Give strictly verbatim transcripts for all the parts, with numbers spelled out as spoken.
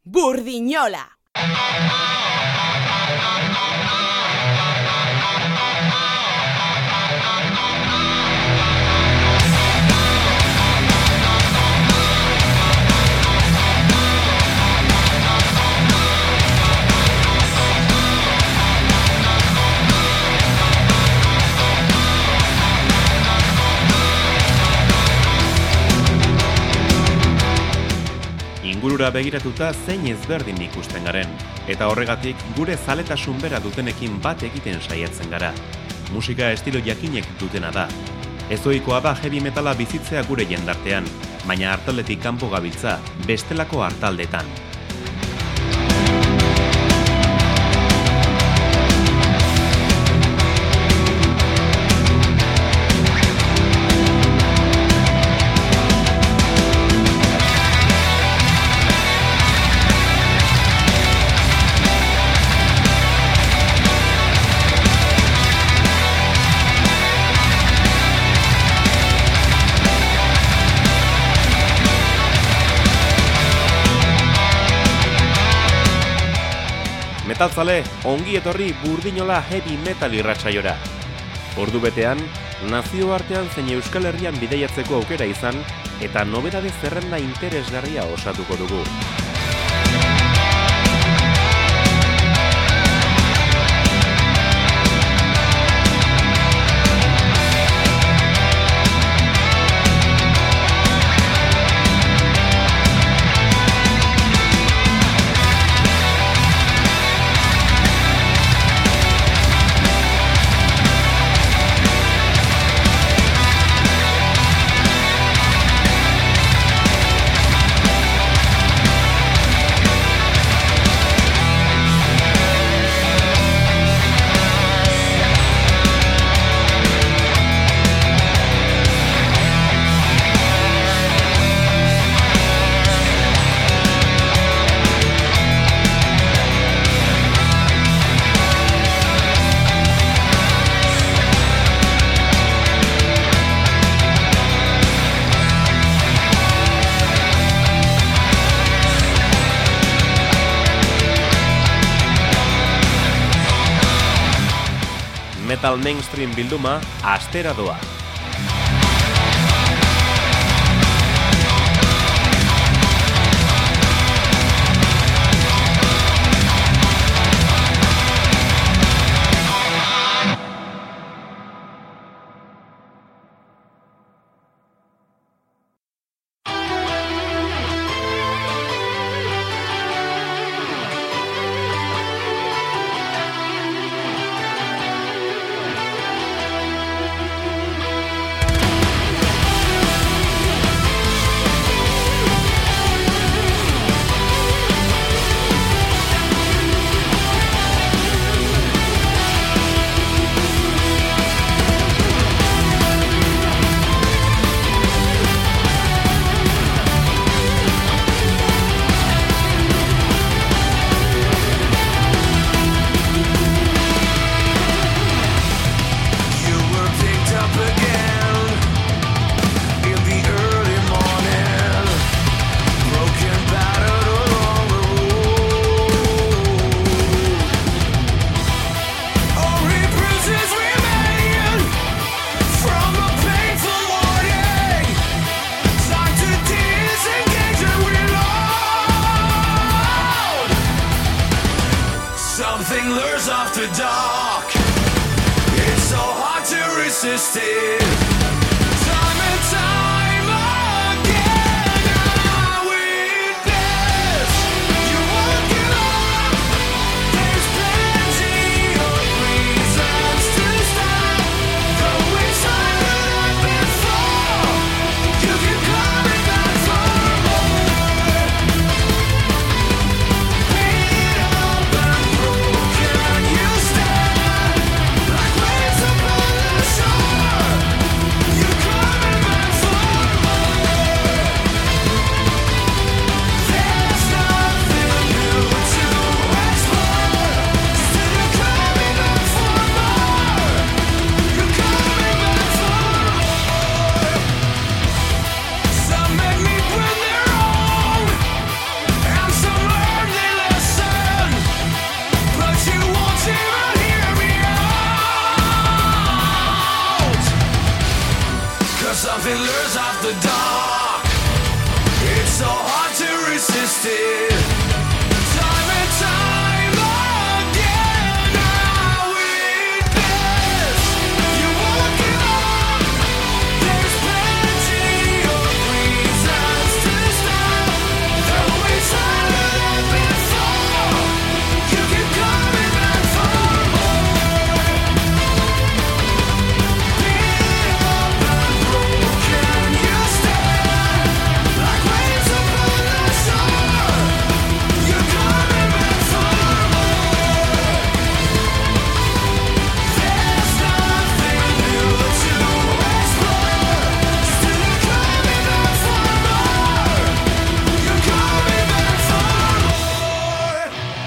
Burdinola. Ingurura begiratuta zein ezberdin ikusten garen, eta horregatik gure zaletasun bera dutenekin bat egiten saiatzen gara. Musika estilo jakinek dutena da. Ezoikoa da heavy metala bizitzea gure jendartean, baina hartaldetik kanpo gabiltza, bestelako hartaldetan. Metalzale, ongi etorri Burdinola heavy metal irratsaiora. Ordu betean, nazioartean zein Euskal Herrian bidaiatzeko aukera izan, eta nobedade zerrenda interesgarria osatuko dugu. Metal mainstream bilduma, astera doa. Far fiddlers after dark. It's so hard to resist it. Time and time again I witness you walking on. There's plenty of reasons to stop. Though it's harder than before, you keep coming back for more. Beat up and broken, you stand like waves upon the shore. You're coming back for more. There's nothing new to explore. Still you're coming back for more. You're coming back for more.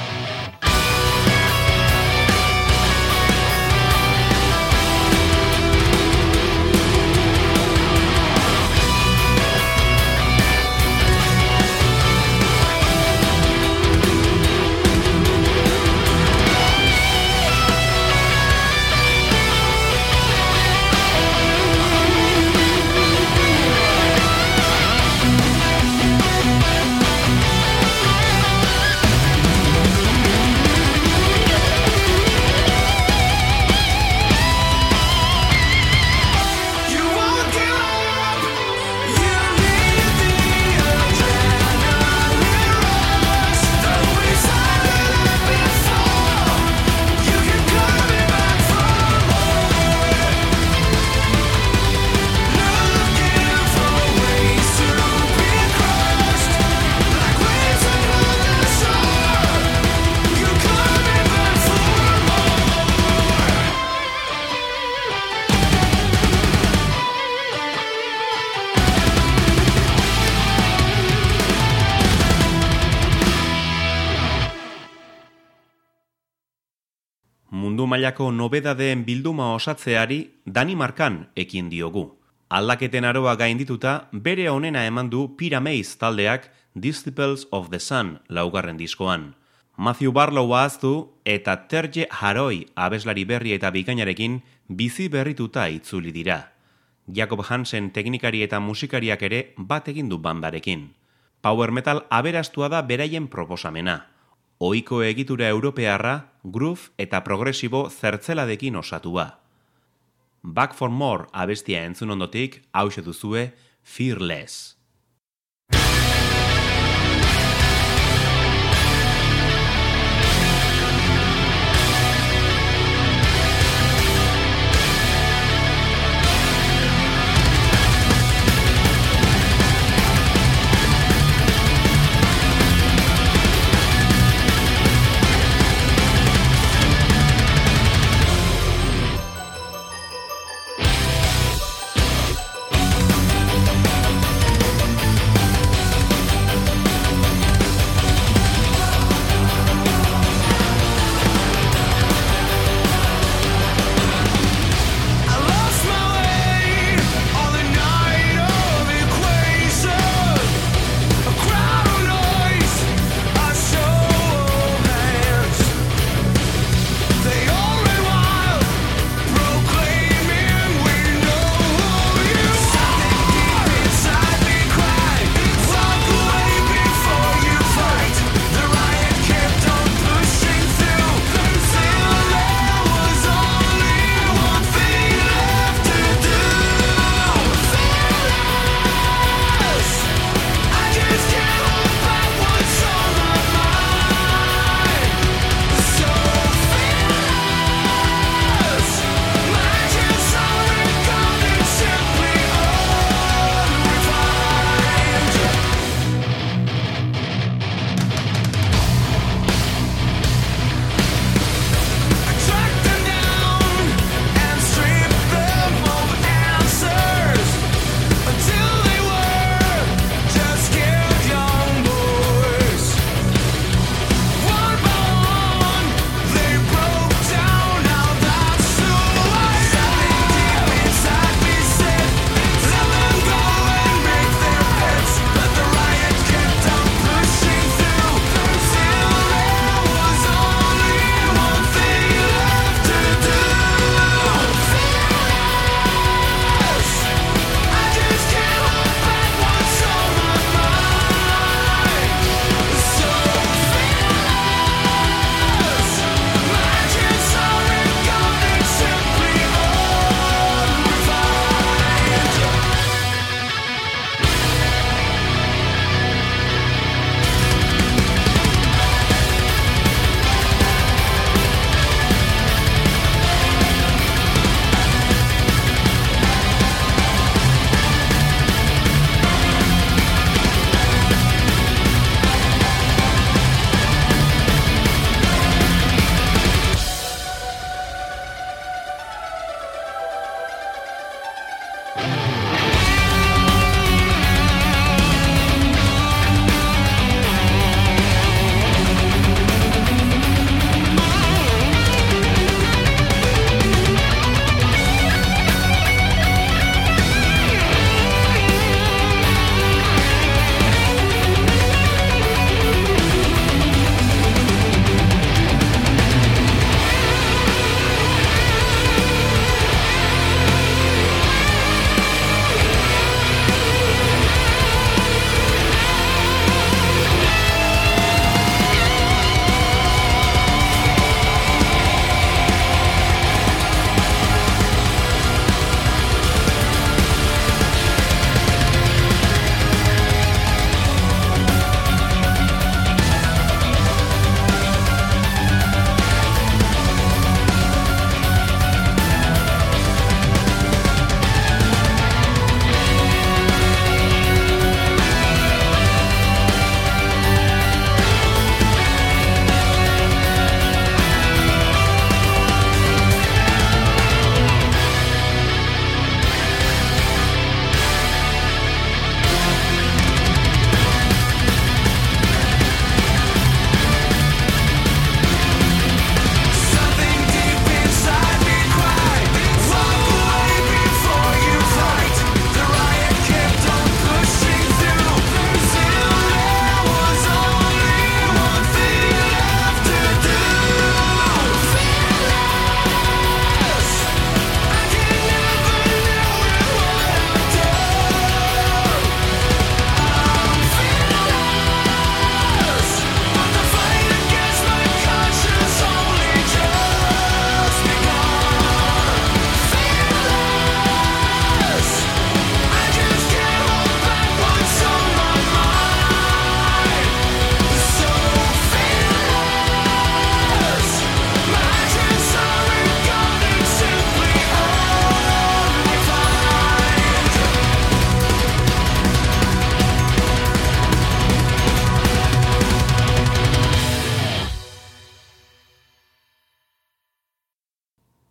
You won't give up. You need the adrenaline rush. Though it's harder than before, you keep coming back for more. Looking for ways to be crushed like waves upon the shore. You're coming back for more. Mundu mailako nobedadeen bilduma osatzeari Danimarkan ekin diogu. Aldaketen aroa gaindituta, bere onena eman du Pyramids taldeak Disciples of the Sun laugarren diskoan. Matthew Barlow ahaztu eta Terje Haroi abeslari berri eta bikainarekin bizi berrituta itzuli dira. Jakob Hansen teknikari eta musikariak ere bat egin du bandarekin. Power metal aberastua da beraien proposamena. Ohiko egitura europearra, groove eta progresibo zertzeladekin osatua. Back for More abestia entzun ondotik, hauxe duzue Fearless.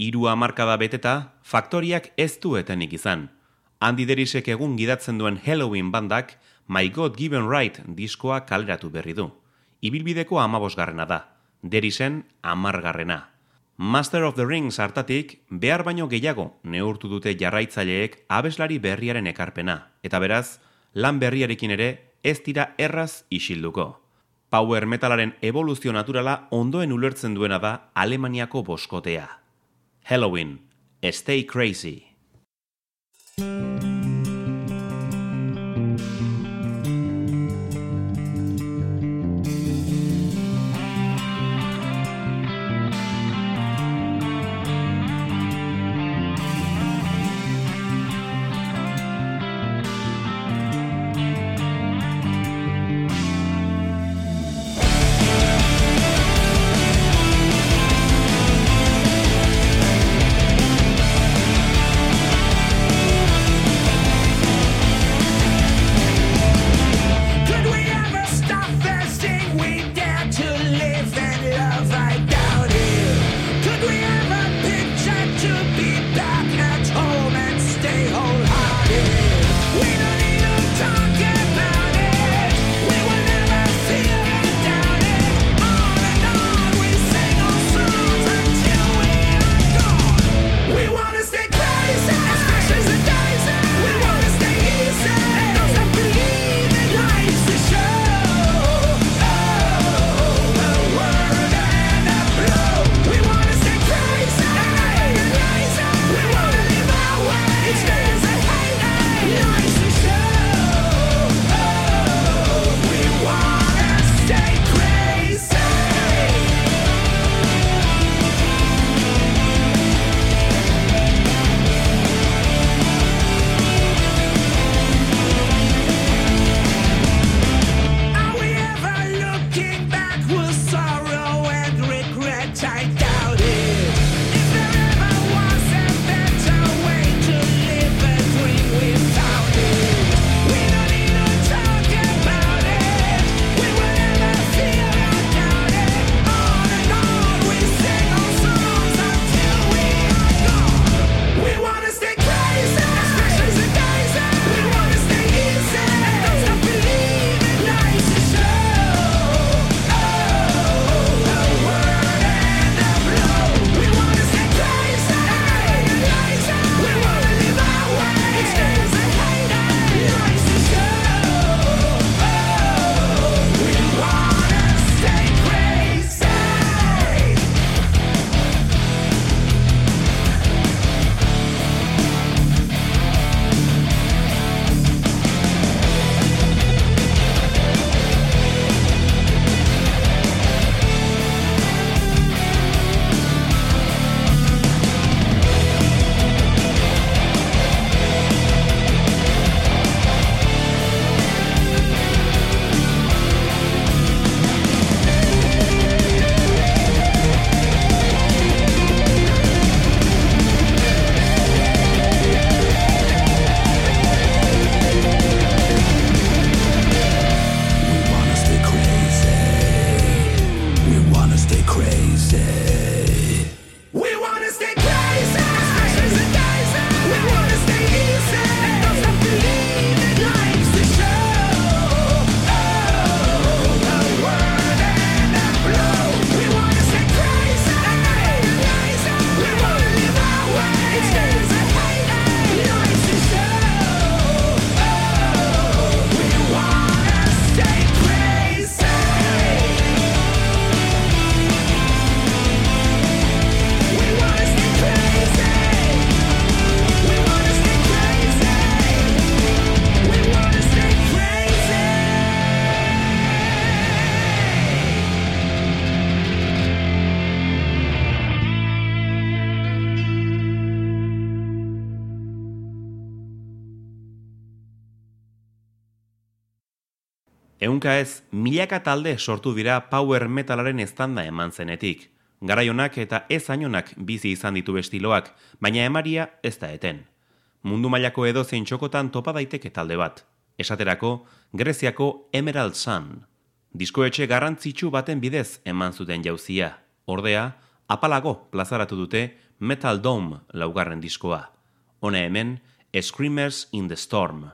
Hiru hamarkada beteta, faktoriak ez du etenik izan. Andy Derisek egun gidatzen duen Halloween bandak My God Given Right diskoa kaleratu berri du. Ibilbideko hamabosgarrena da, Derisen hamargarrena. Master of the Rings hartatik behar baino gehiago neurtu dute jarraitzaileek abeslari berriaren ekarpena, eta beraz, lan berriarekin ere ez dira erraz isilduko. Power metalaren evoluzio naturala ondoen ulertzen duena da Alemaniako boskotea. Halloween, Stay Crazy. Ehunka ez, milaka talde sortu dira power metalaren eztanda eman zenetik. Garaionak eta ez ainonak bizi izan ditu estiloak, baina emaria ez da eten. Mundu mailako edozein txokotan topa daiteke talde bat. Esaterako, Greziako Emerald Sun. Diskoetxe garrantzitsu baten bidez eman zuten jauzia. Ordea, apalago plazaratu dute Metal Dome laugarren diskoa. Hona hemen, Screamers in the Storm.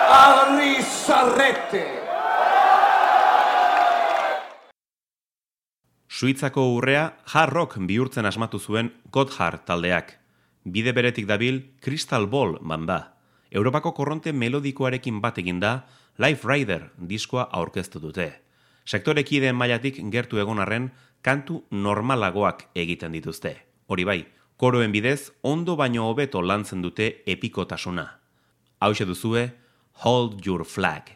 Arrizarrete! Suitzako urrea hard rock bihurtzen asmatu zuen Gotthard taldeak. Bide beretik dabil Crystal Ball banda. Europako korronte melodikoarekin bat eginda Life Rider diskoa aurkeztu dute. Sektorekideen mailatik gertu egon arren kantu normalagoak egiten dituzte. Hori bai, koroen bidez ondo baino hobeto lantzen dute epikotasuna. Hauxe duzue, Hold Your Flag.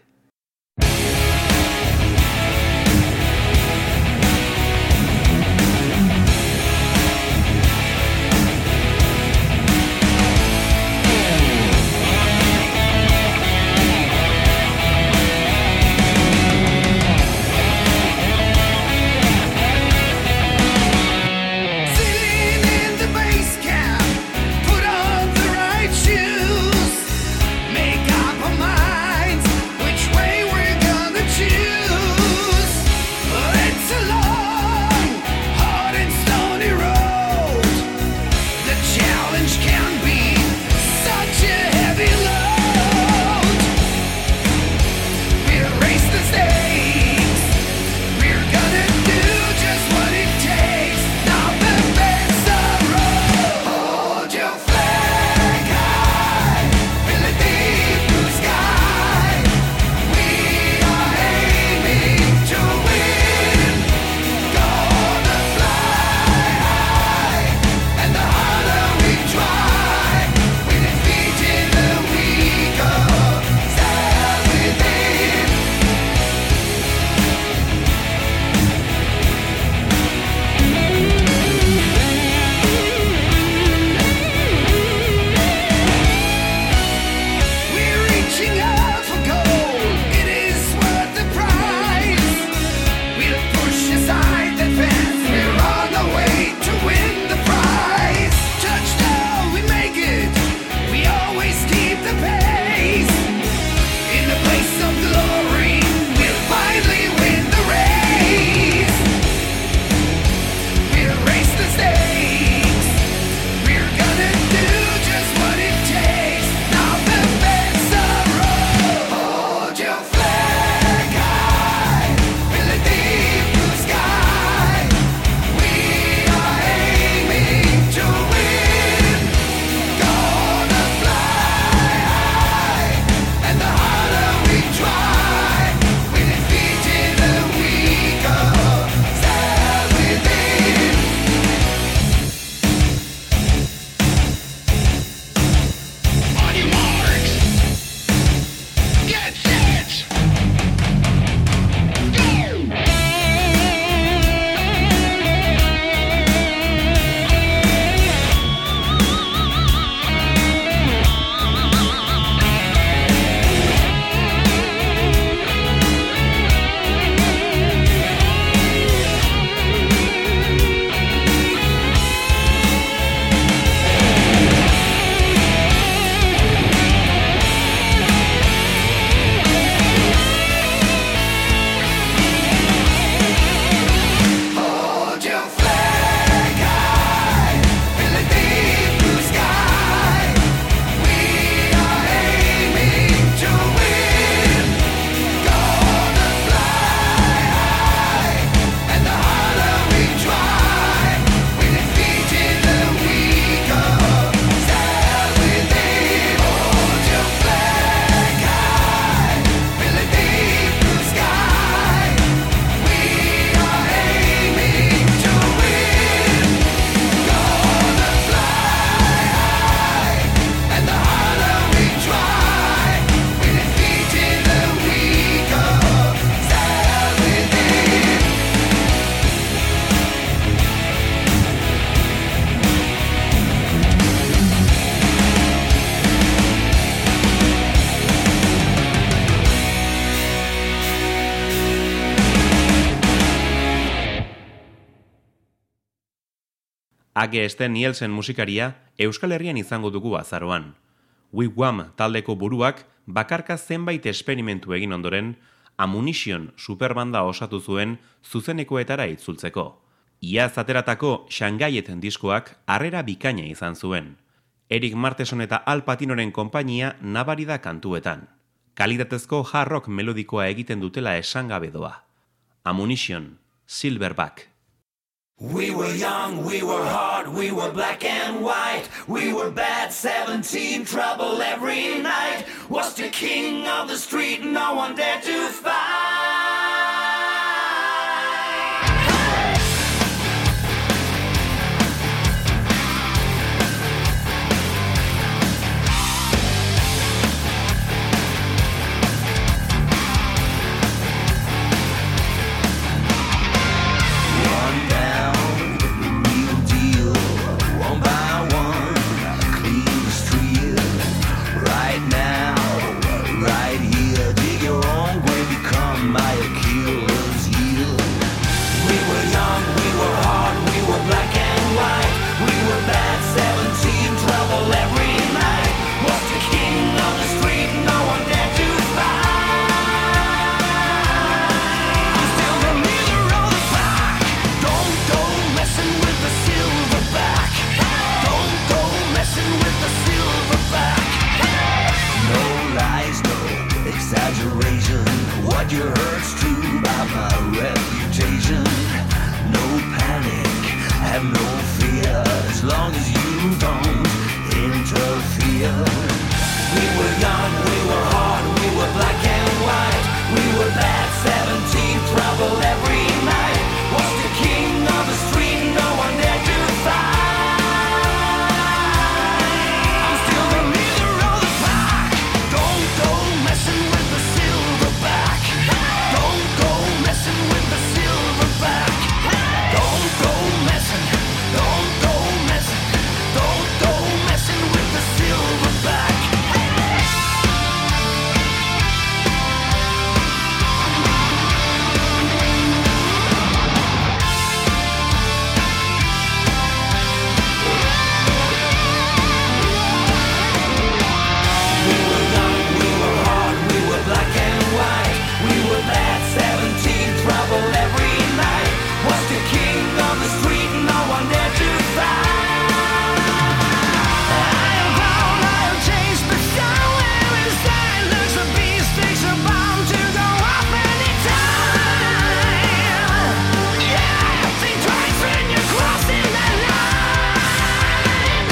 Age Sten Nielsen musikaria Euskal Herrian izango dugu azaroan. Wigwam taldeko buruak bakarka zenbait esperimentu egin ondoren, Ammunition superbanda osatu zuen zuzenekoetara itzultzeko. Iaz ateratako Shangaiet diskoak harrera bikaina izan zuen. Eric Marteson eta Al Patinoren konpainia nabari da kantuetan. Kalitatezko hard rock melodikoa egiten dutela esan gabe doa. Ammunition, Silverback. We were young, we were hard, we were black and white. We were bad seventeen, trouble every night. Was the king of the street, no one dared to fight. You heard's true about my reputation. No panic, have no fear, as long as you don't interfere. We were young, we were hard, we were black and white. We were bad seventeen, trouble every night. Was the king of the street, no one dared to fight. I'm still the leader of the pack. Don't go messing with the silverback. Don't go messing with the silverback. Don't go messing, don't go messing, don't go messing with the silverback. We were young, we were hard, we were black and white. We were bad seventeen, trouble every night. Was the king of the street, no one dared to fight. I am bound, I am changed, but somewhere inside there's a beast, things are bound to go up anytime. Yeah, think twice when you're crossing that line.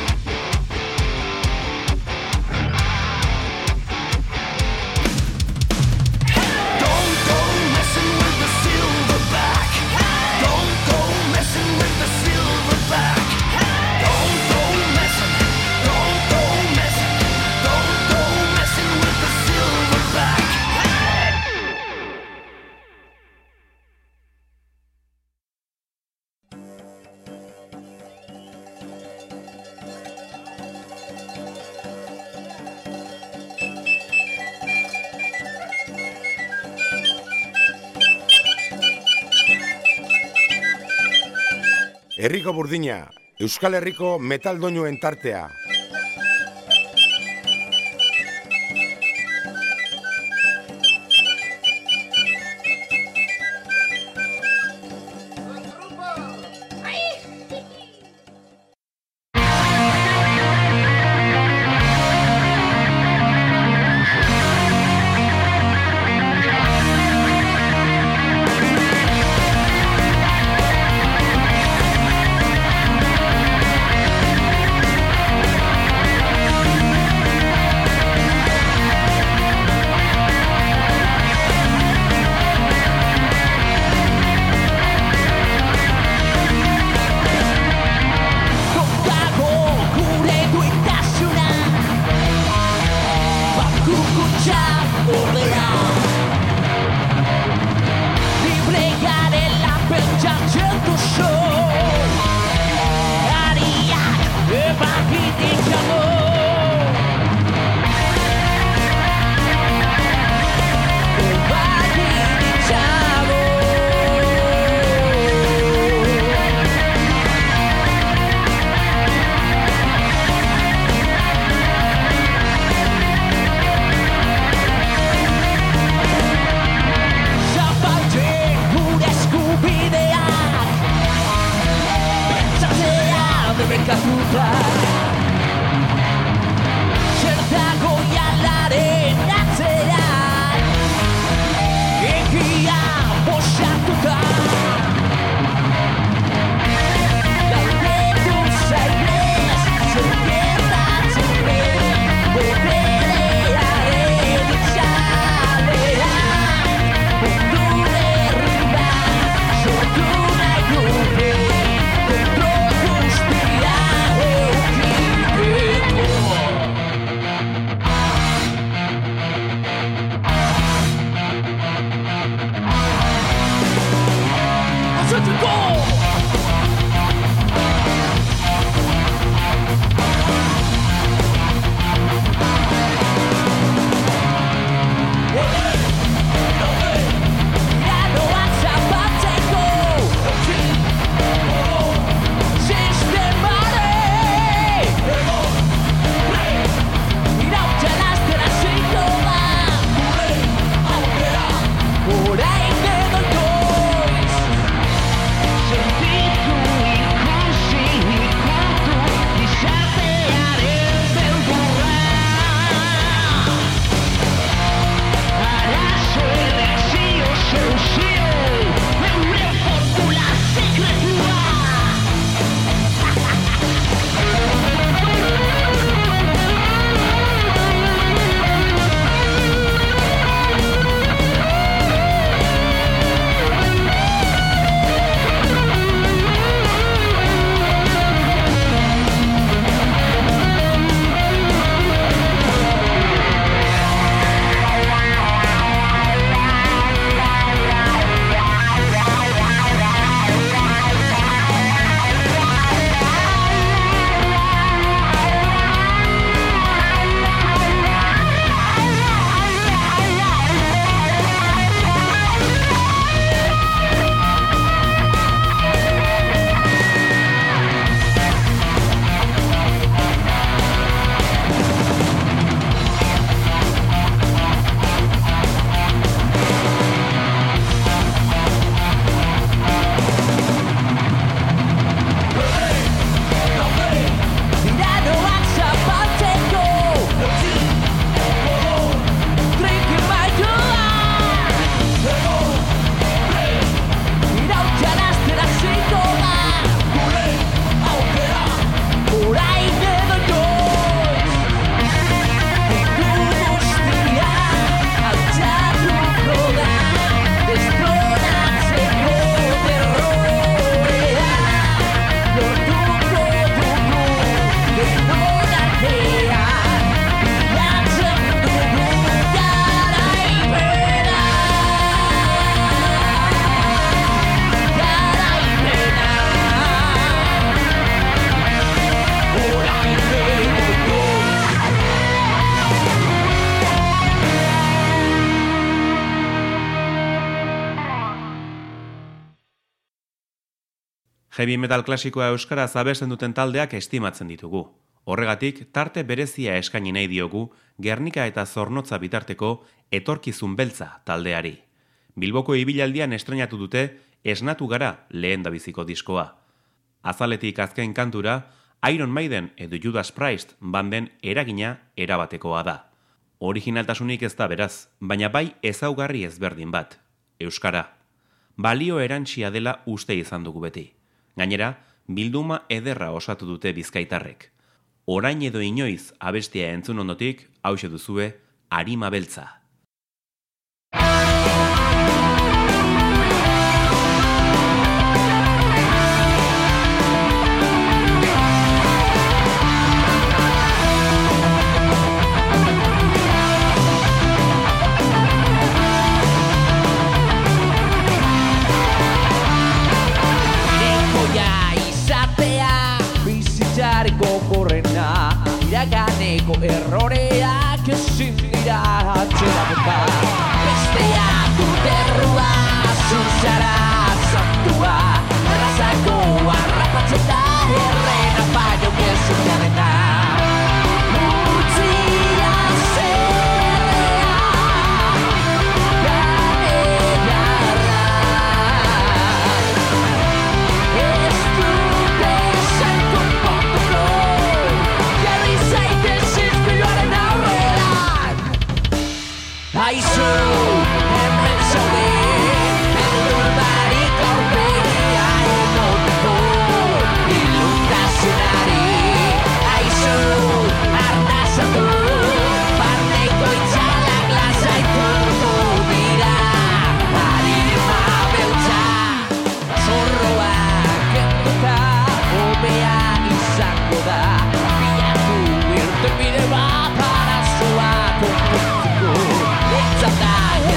Don't go messing with the silverback. Don't go messing with the silverback. Don't go messing, don't go messing, don't go messing with the silverback. Herriko burdina, Euskal Herriko metal doinuen tartea. We'll be right back. Heavy metal klasikoa euskaraz abesten duten taldeak estimatzen ditugu. Horregatik, tarte berezia eskaini nahi diogu Gernika eta Zornotza bitarteko Etorkizun Beltza taldeari. Bilboko ibilaldian estrenatu dute Esnatu gara lehen dabiziko diskoa. Azaletik azken kantura, Iron Maiden edo Judas Priest banden eragina erabatekoa da. Originaltasunik ez da beraz, baina bai ezaugarri ezberdin bat, euskara. Balio erantsia dela uste izan dugu beti. Gainera, bilduma ederra osatu dute bizkaitarrek. Orain edo inoiz abestia entzun ondotik, hauxe duzue, Arima Beltza. Iraganeko erroreak ezin dira atzera bota. Besteak uterrua, zuzara zantua, errazako harrapatzen da herrena baino gezurra dena. Utzila zerrea, ganegarra, ez dute zen konpontuko. Aizu, hemen zaude, beldur barik aurpegia emoteko iluntasunari. Aizu, arnazatu, barneko itzalak lasaituko dira. Arima Beltza, zorroak kenduta, hobea izango da. Bilatu irtenbide bat arazoa konpontzeko. Zata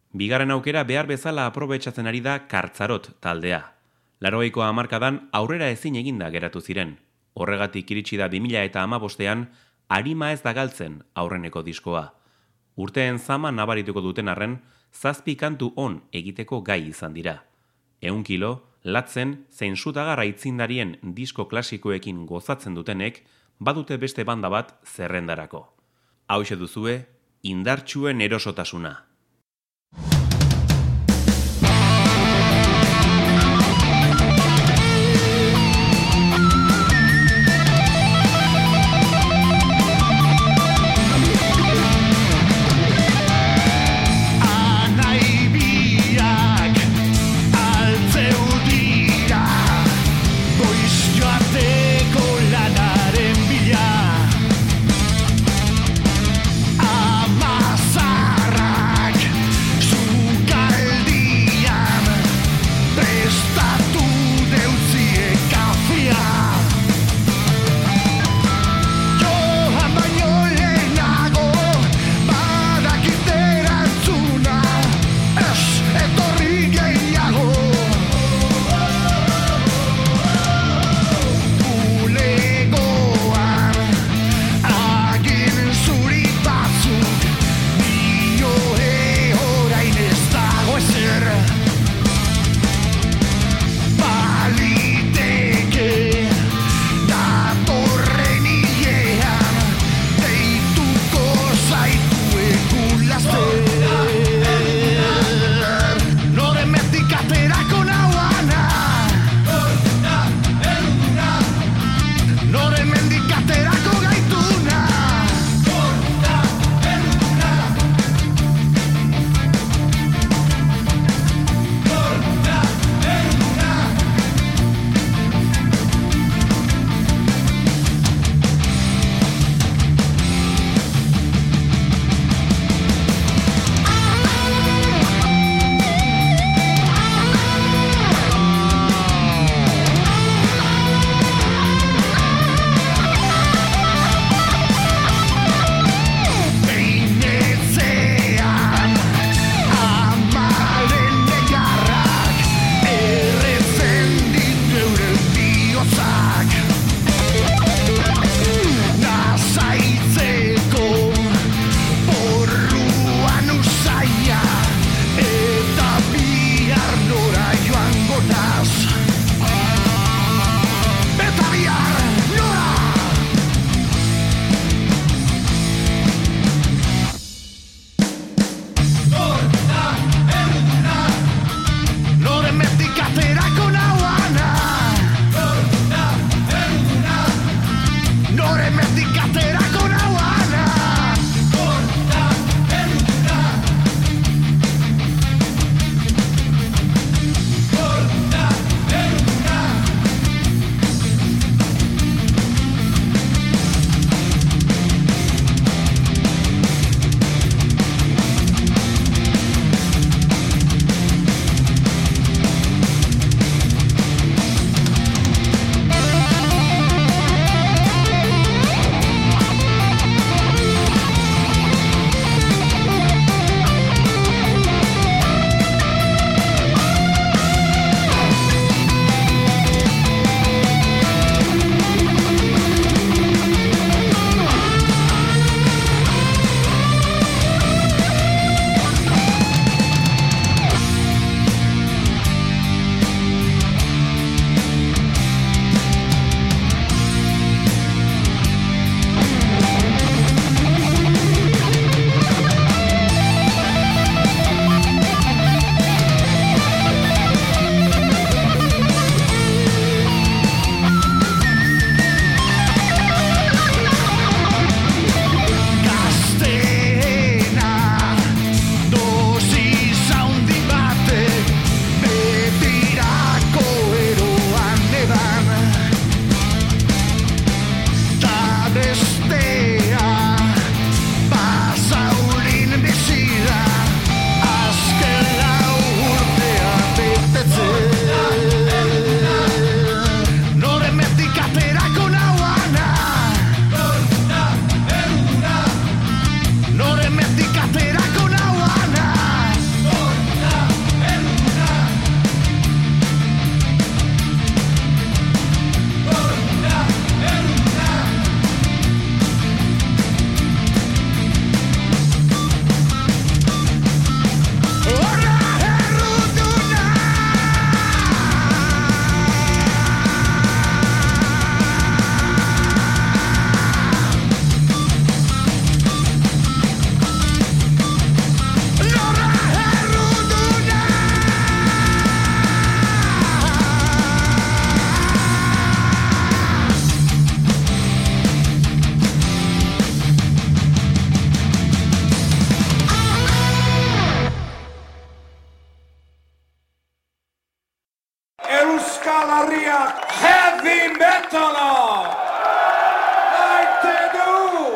Bigarren aukera behar bezala aprobetxatzen ari da Kartzarot taldea. Laurogeiko hamarkadan aurrera ezin eginda geratu ziren. Horregatik iritsi da bi mila hamabostean Arima ez da galtzen aurreneko diskoa. Urteen zama nabarituko duten arren, zazpi kantu on egiteko gai izan dira. Ehun kilo, latzen, zein sutagarra itzindarien disko klasikoekin gozatzen dutenek, badute beste banda bat zerrendarako. Hauxe duzue, indartsuen erosotasuna. Amazarrak berriak heavy metala! Maite du!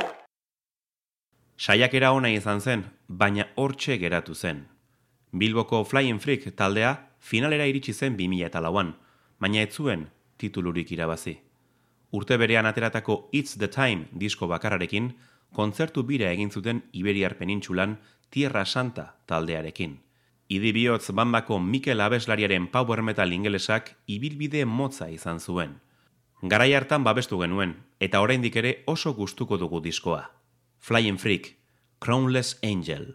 Saiakera ona izan zen, baina hortxe geratu zen. Bilboko Flying Freak taldea finalera iritsi zen bi mila lauan, baina ez zuen titulurik irabazi. Urte berean ateratako It's the Time disko bakarrarekin, kontzertu bira egin zuten Iberiar penintsulan Tierra Santa taldearekin. Idi bihotz bandako Mikel abeslariaren power metal ingelesak ibilbide motza izan zuen. Garai hartan babestu genuen, eta oraindik ere oso gustuko dugu diskoa. Flying Freak, Crownless Angel.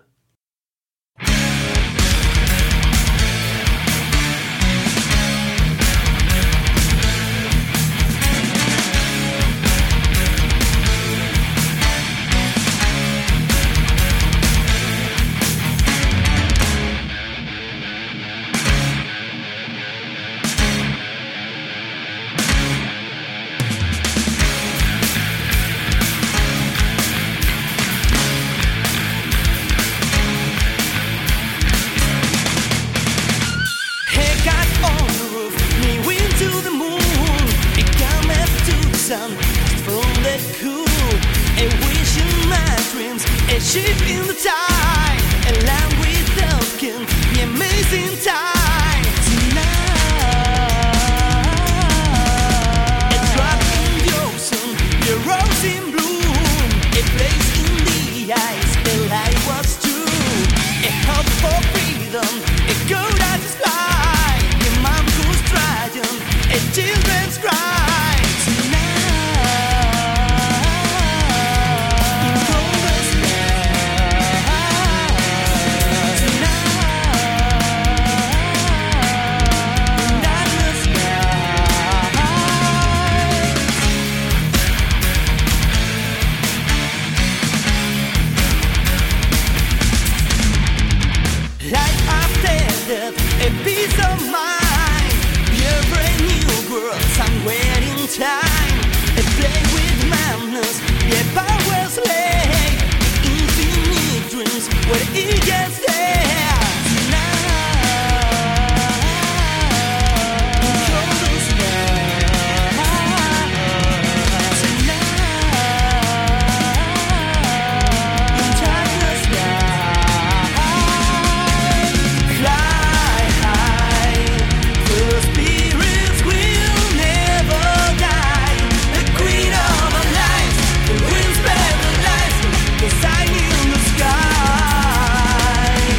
Sky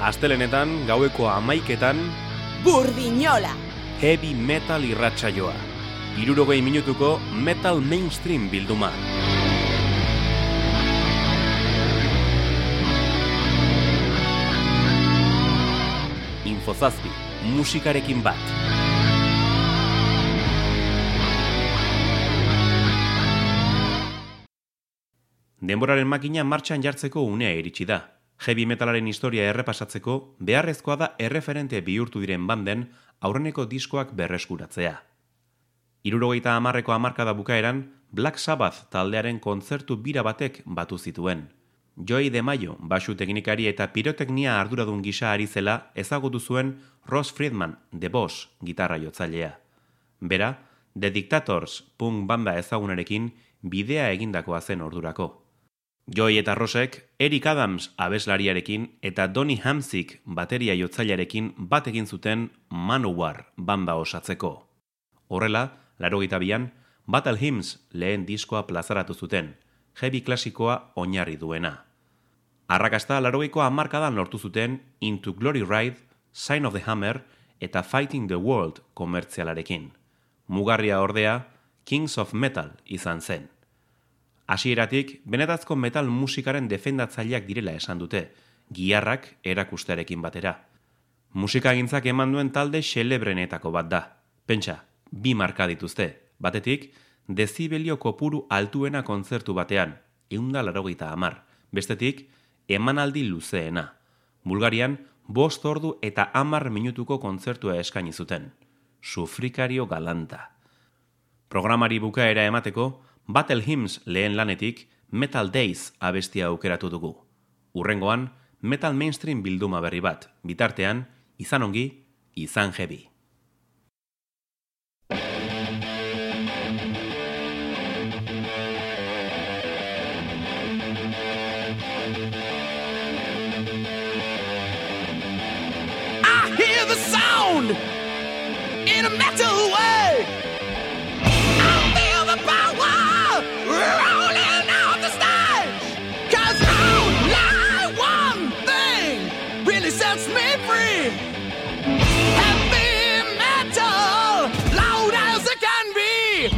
Astelenetan, gaueko hamaiketan, Burdinola! Heavy metal irratsaioa. Hirurogei minutuko metal mainstream bilduma. Infozazpi, musikarekin bat. Denboraren makina martxan jartzeko unea iritsi da. Heavy metalaren historia errepasatzeko, beharrezkoa da erreferente bihurtu diren banden aurreneko diskoak berreskuratzea. Hirurogeita hamarreko hamarkada bukaeran, Black Sabbath taldearen kontzertu bira batek batu zituen. Joey DeMaio, basu teknikari eta piroteknia arduradun gisa ari zela ezagutu zuen Ross Friedman, The Boss, gitarra jotzailea. Bera, The Dictators, punk banda ezagunarekin bidea egindakoa zen ordurako. Joey eta Rossek, Eric Adams abeslariarekin eta Donny Hamsick bateria jotzailearekin bat egin zuten Manowar banda osatzeko. Horrela, laurogeita bian, Battle Hymns lehen diskoa plazaratu zuten, heavy klasikoa oinarri duena. Arrakasta laurogeiko hamarkadan lortu zuten Into Glory Ride, Sign of the Hammer eta Fighting the World komertzialarekin. Mugarria ordea, Kings of Metal izan zen. Hasieratik, benetazko metal musikaren defendatzaileak direla esan dute, giharrak erakustearekin batera. Musikagintzak eman duen talde xelebrenetako bat da. Pentsa, bi marka dituzte. Batetik, dezibelio kopuru altuena kontzertu batean, ehunda laurogeita hamar. Bestetik, emanaldi luzeena. Bulgarian, bost ordu eta hamar minutuko kontzertua eskaini zuten. Sufrikario galanta. Programari bukaera emateko, Battle Hymns lehen lanetik Metal Days abestia aukeratu dugu. Urrengoan, metal mainstream bilduma berri bat. Bitartean, izan ongi, izan heavy. I hear the sound in a metal way. I feel the power rolling out the stage. 'Cause only one thing really sets me free. Heavy metal, loud as it can be.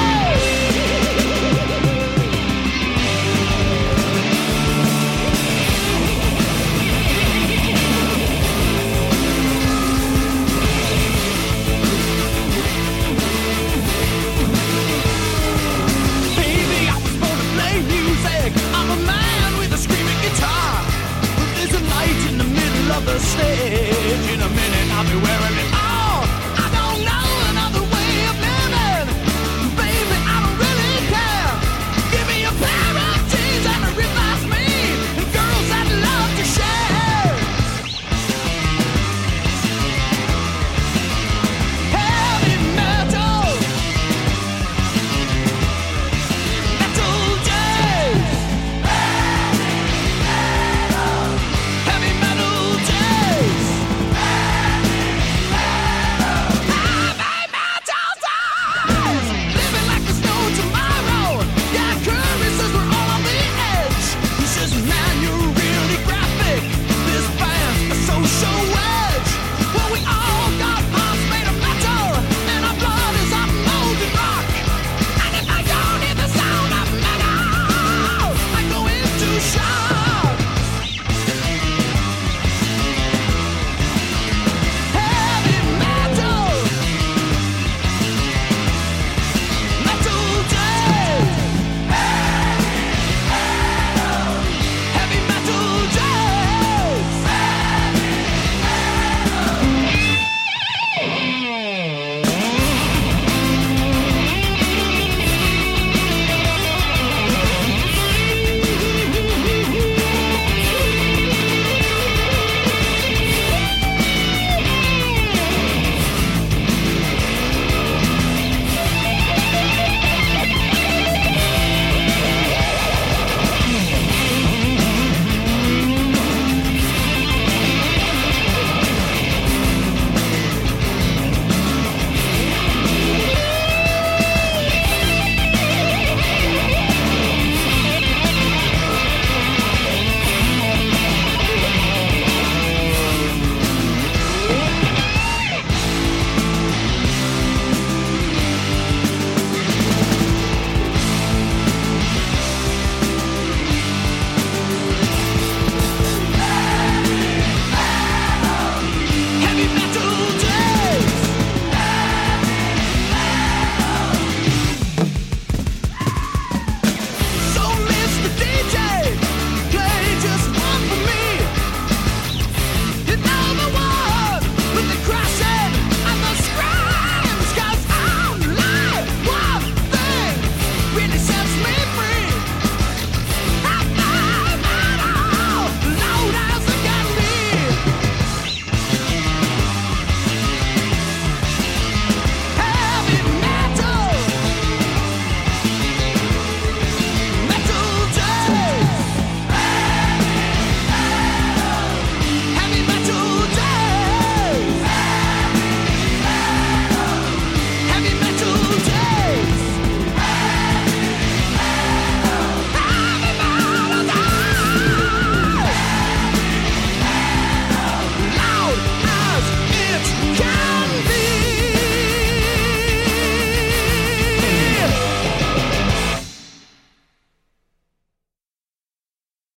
I'm a man with a screaming guitar. But there's a light in the middle of the stage. In a minute I'll be wearing